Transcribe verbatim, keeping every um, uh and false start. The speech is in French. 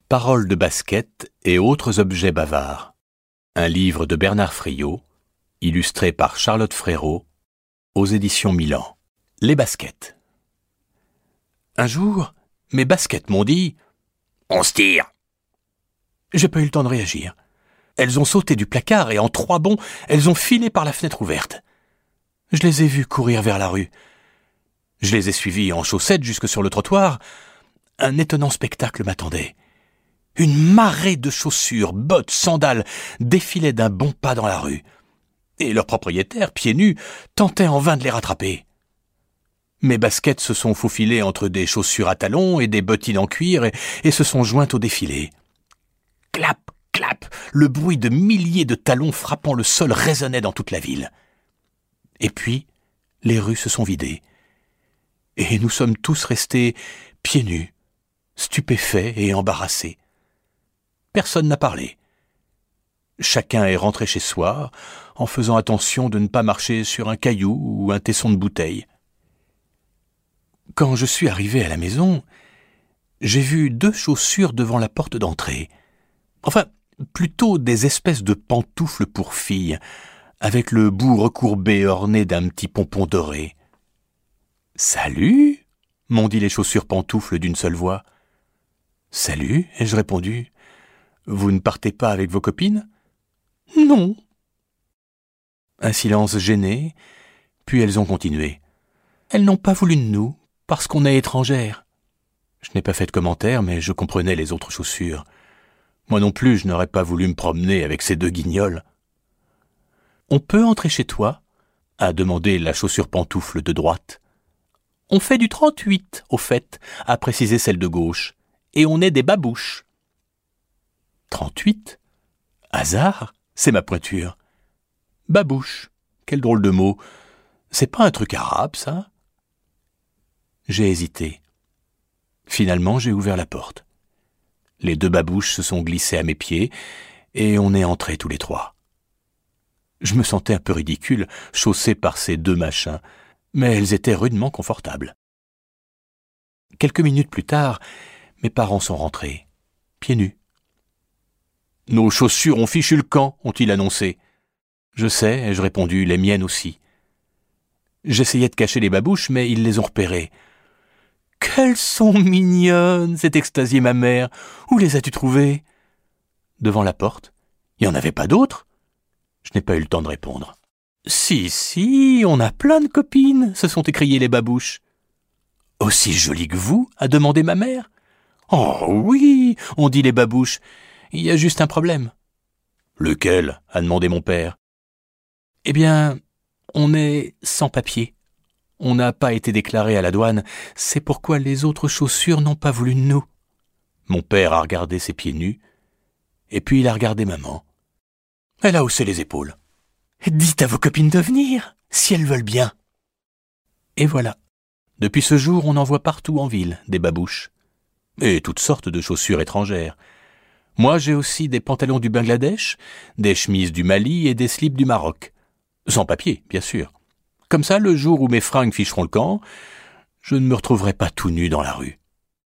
Paroles de basket et autres objets bavards. Un livre de Bernard Friot, illustré par Charlotte Frérot, aux éditions Milan. Les baskets. Un jour, mes baskets m'ont dit « On se tire !» J'ai pas eu le temps de réagir. Elles ont sauté du placard et en trois bonds, elles ont filé par la fenêtre ouverte. Je les ai vues courir vers la rue. Je les ai suivies en chaussettes jusque sur le trottoir. Un étonnant spectacle m'attendait. Une marée de chaussures, bottes, sandales défilaient d'un bon pas dans la rue. Et leur propriétaire, pieds nus, tentait en vain de les rattraper. Mes baskets se sont faufilées entre des chaussures à talons et des bottines en cuir et, et se sont jointes au défilé. Clap, clap, le bruit de milliers de talons frappant le sol résonnait dans toute la ville. Et puis, les rues se sont vidées. Et nous sommes tous restés pieds nus, stupéfaits et embarrassés. Personne n'a parlé. Chacun est rentré chez soi, en faisant attention de ne pas marcher sur un caillou ou un tesson de bouteille. Quand je suis arrivé à la maison, j'ai vu deux chaussures devant la porte d'entrée. Enfin, plutôt des espèces de pantoufles pour filles, avec le bout recourbé orné d'un petit pompon doré. « Salut !» m'ont dit les chaussures pantoufles d'une seule voix. « Salut !» ai-je répondu. « Vous ne partez pas avec vos copines ?»« Non. » Un silence gêné, puis elles ont continué. « Elles n'ont pas voulu de nous, parce qu'on est étrangères. » Je n'ai pas fait de commentaire, mais je comprenais les autres chaussures. Moi non plus, je n'aurais pas voulu me promener avec ces deux guignols. « On peut entrer chez toi ?» a demandé la chaussure pantoufle de droite. « On fait du trente-huit, au fait, » a précisé celle de gauche. « Et on est des babouches. » Trente-huit ? Hasard ? C'est ma pointure. Babouche, quel drôle de mot. C'est pas un truc arabe, ça ? J'ai hésité. Finalement, j'ai ouvert la porte. Les deux babouches se sont glissées à mes pieds et on est entrés tous les trois. Je me sentais un peu ridicule, chaussé par ces deux machins, mais elles étaient rudement confortables. Quelques minutes plus tard, mes parents sont rentrés, pieds nus. « Nos chaussures ont fichu le camp », ont-ils annoncé. « Je sais », ai-je répondu, « les miennes aussi. » J'essayais de cacher les babouches, mais ils les ont repérées. « Qu'elles sont mignonnes !» s'est extasiée ma mère. « Où les as-tu trouvées ?» Devant la porte. « Il n'y en avait pas d'autres ?» Je n'ai pas eu le temps de répondre. « Si, si, on a plein de copines !» se sont écriées les babouches. « Aussi jolies que vous ?» a demandé ma mère. « Oh oui !» ont dit les babouches. « Il y a juste un problème. »« Lequel ?» a demandé mon père. « Eh bien, on est sans papier. On n'a pas été déclaré à la douane. C'est pourquoi les autres chaussures n'ont pas voulu de nous. » Mon père a regardé ses pieds nus, et puis il a regardé maman. Elle a haussé les épaules. « Dites à vos copines de venir, si elles veulent bien. » Et voilà. Depuis ce jour, on en voit partout en ville des babouches. Et toutes sortes de chaussures étrangères. Moi, j'ai aussi des pantalons du Bangladesh, des chemises du Mali et des slips du Maroc. Sans papier, bien sûr. Comme ça, le jour où mes fringues ficheront le camp, je ne me retrouverai pas tout nu dans la rue.